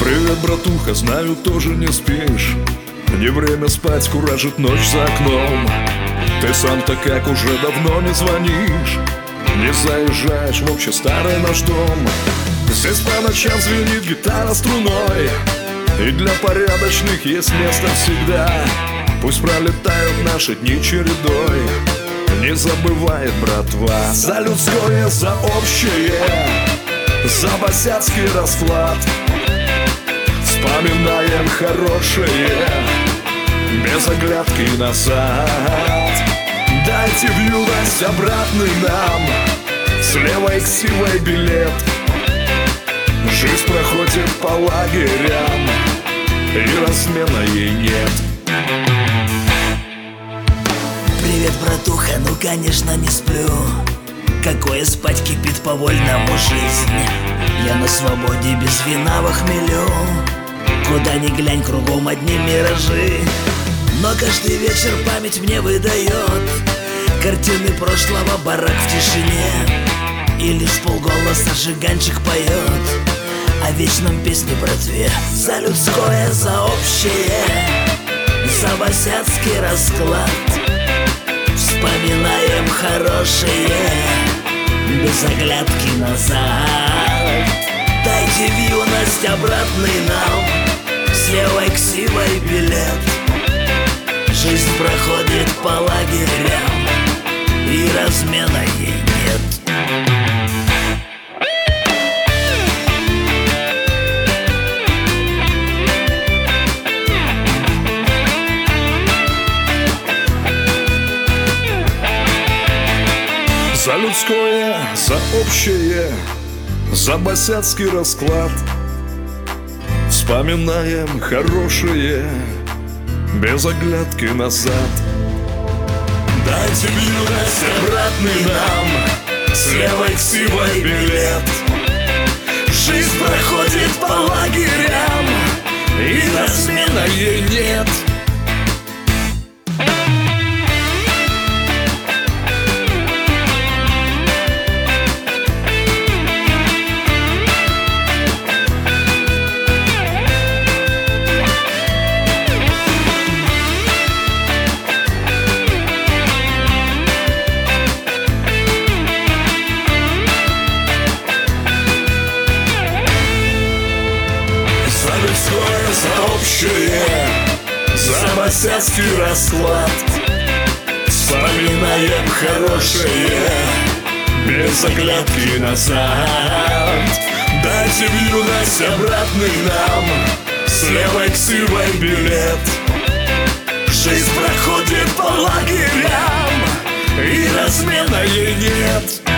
Привет, братуха, знаю, тоже не спишь. Не время спать, куражит ночь за окном. Ты сам-то как уже давно не звонишь, не заезжаешь в общий старый наш дом. Здесь по ночам звенит гитара струной, и для порядочных есть место всегда. Пусть пролетают наши дни чередой, не забывает братва. За людское, за общее, за босяцкий расклад. Вспоминаем хорошее, без оглядки назад. Дайте в юность обратный нам, с левой ксивой билет. Жизнь проходит по лагерям, и размена ей нет. Привет, братуха, ну конечно не сплю. Какое спать, кипит по-вольному жизнь. Я на свободе без вина во хмелю. Куда ни глянь, кругом одни миражи. Но каждый вечер память мне выдает картины прошлого, барак в тишине. И лишь полголоса жиганчик поет о вечном песне братве. За людское, за общее, за босяцкий расклад. Вспоминаем хорошее, без оглядки назад. Дайте в юность обратный нам, с левой ксивой билет. Жизнь проходит по лагерям, и размена ей нет. За людское, за общее, за босяцкий расклад. Вспоминаем хорошее, без оглядки назад. Дайте в юность обратный нам, с левой ксивой билет. Жизнь проходит по лагерям, и размена ей нет. За общее, за босяцкий расклад. Вспоминаем хорошее, без оглядки назад. Дайте в юность обратный нам, с левой ксивой билет. Жизнь проходит по лагерям, и размена ей нет.